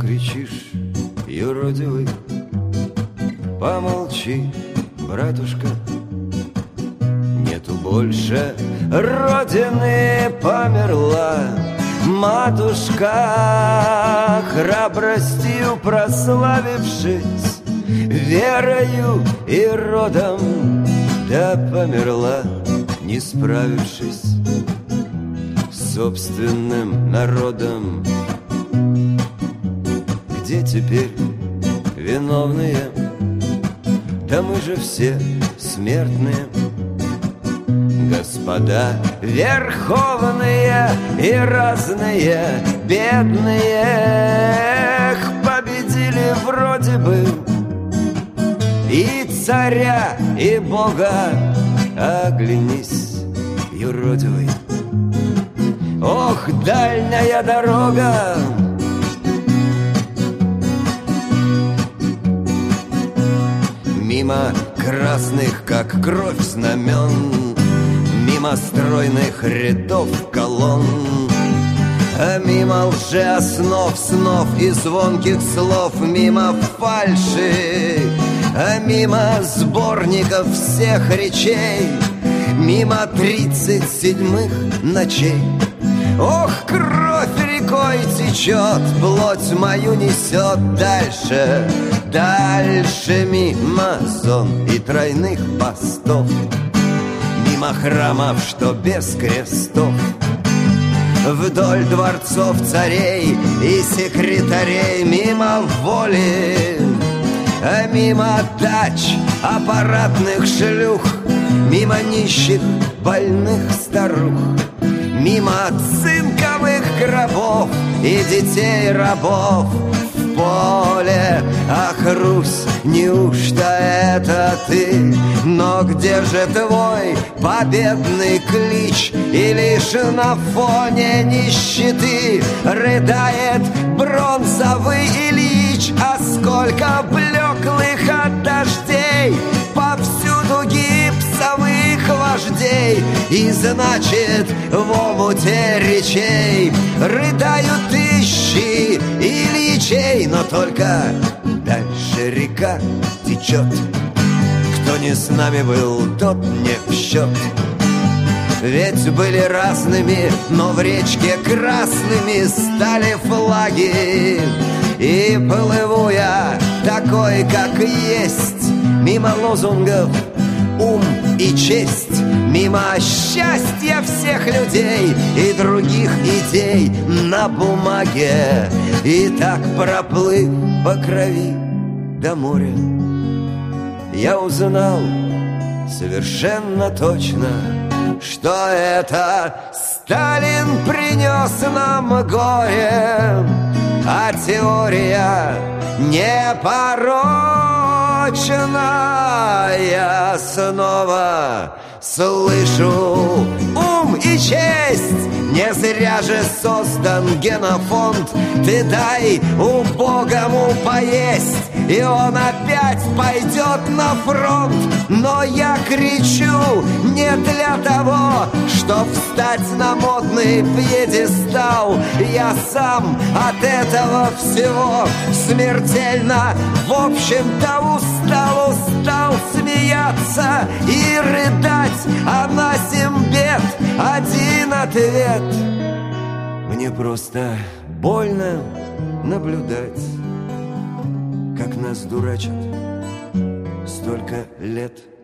кричишь, юродивый? Помолчи, братушка. Нету больше родины, померла матушка, храбростью прославившись, верою и родом, да померла, не справившись с собственным народом. Где теперь виновные? Да мы же все смертные. Господа верховные и разные бедные победили вроде бы и царя, и Бога. Оглянись, юродивый. Ох, дальняя дорога, мимо красных, как кровь, знамен, мимо стройных рядов колонн, мимо лжеоснов, снов и звонких слов, мимо фальши, мимо сборников всех речей, мимо 37-х ночей. Ох, кровь рекой течет, плоть мою несет дальше, дальше мимо зон и тройных постов, мимо храмов, что без крестов, вдоль дворцов царей и секретарей, мимо воли, мимо дач аппаратных шлюх, мимо нищих больных старух, мимо цинковых гробов и детей рабов в поле. Ах, Русь, неужто это ты? Но где же твой победный клич? И лишь на фоне нищеты рыдает бронзовый Ильич. А сколько блеклых от дождей, повсюду гипсовых вождей, и значит в омуте речей рыдают тысячи Ильичей. Но только дальше река течет, кто не с нами был, тот не в счет. Ведь были разными, но в речке красными стали флаги. И плыву я такой, как есть, мимо лозунгов ум и честь, мимо счастья всех людей и других идей на бумаге. И так проплыв по крови до моря, я узнал совершенно точно, что это Сталин принес нам горе, а теория непорочна. Я снова слышу ум и честь, не зря же создан генофонд. Ты дай убогому поесть, и он опять пойдет на фронт. Но я кричу не для того, чтоб встать на модный пьедестал. Я сам от этого всего смертельно, в общем-то, устал смеяться и рыдать. А на 7 бед один ответ: мне просто больно наблюдать, как нас дурачат столько лет.